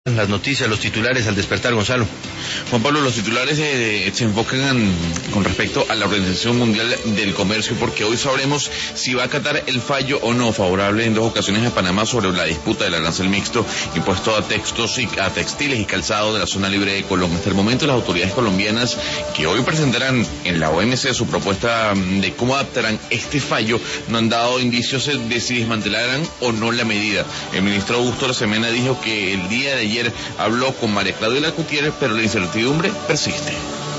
Las noticias, los titulares al despertar, Gonzalo. Juan Pablo, los titulares se enfocan con respecto a la Organización Mundial del Comercio, porque hoy sabremos si va a acatar el fallo o no favorable en dos ocasiones a Panamá sobre la disputa del arancel mixto impuesto a textiles y calzado de la zona libre de Colombia. Hasta el momento, las autoridades colombianas que hoy presentarán en la OMC su propuesta de cómo adaptarán este fallo no han dado indicios de si desmantelarán o no la medida. El ministro Augusto Arosemena dijo que el día de ayer habló con María Claudia Gutiérrez, pero la incertidumbre persiste.